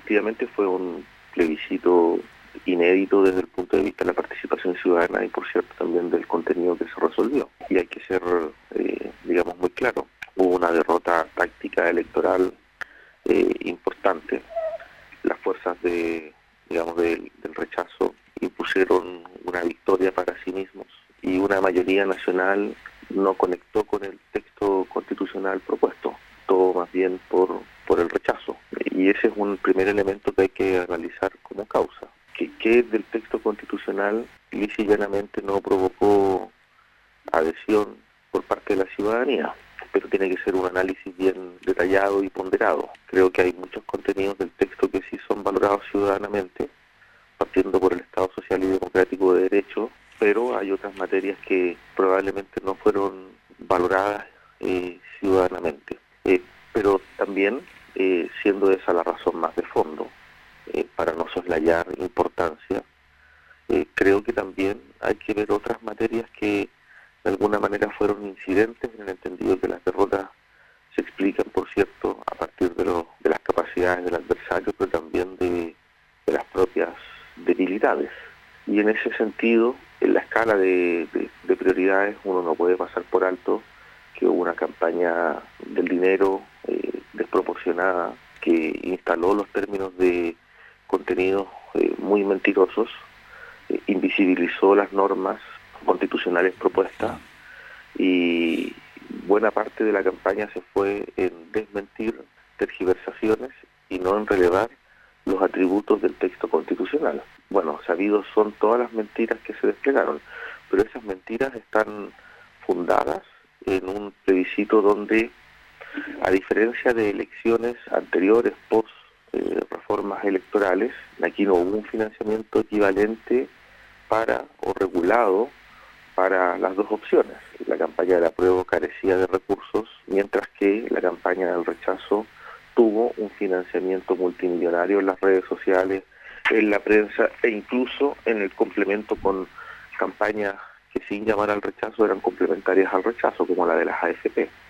efectivamente fue un plebiscito inédito desde el punto de vista de la participación ciudadana y, por cierto, también del contenido que se resolvió. Y hay que ser, digamos, muy claro. Hubo una derrota táctica electoral importante. Las fuerzas del rechazo impusieron una victoria para sí mismos y una mayoría nacional no conectó con el texto constitucional propuesto, todo más bien por el rechazo. Y ese es un primer elemento que hay que analizar como causa. Que del texto constitucional lisa y llanamente no provocó adhesión por parte de la ciudadanía, pero tiene que ser un análisis bien detallado y ponderado. Creo que hay muchos contenidos del texto que sí son valorados ciudadanamente, partiendo por el Estado Social y Democrático de Derecho, pero hay otras materias que probablemente no fueron valoradas ciudadanamente. Pero también, siendo esa la razón más de fondo, para no soslayar importancia, creo que también hay que ver otras materias que de alguna manera fueron incidentes, en el entendido que las derrotas se explican, por cierto, a partir de las capacidades del adversario, pero también de las propias debilidades. Y en ese sentido, en la escala de prioridades, uno no puede pasar por alto que hubo una campaña del dinero desproporcionada que instaló los términos de contenidos muy mentirosos, invisibilizó las normas constitucionales propuestas y buena parte de la campaña se fue en desmentir tergiversaciones y no en relevar los atributos del texto constitucional. Bueno, sabidos son todas las mentiras que se desplegaron, pero esas mentiras están fundadas en un plebiscito donde, a diferencia de elecciones anteriores, post reformas electorales, aquí no hubo un financiamiento equivalente para o regulado para las dos opciones. La campaña del apruebo carecía de recursos, mientras que la campaña del rechazo tuvo un financiamiento multimillonario en las redes sociales, en la prensa e incluso en el complemento con campañas que sin llamar al rechazo eran complementarias al rechazo, como la de las AFP.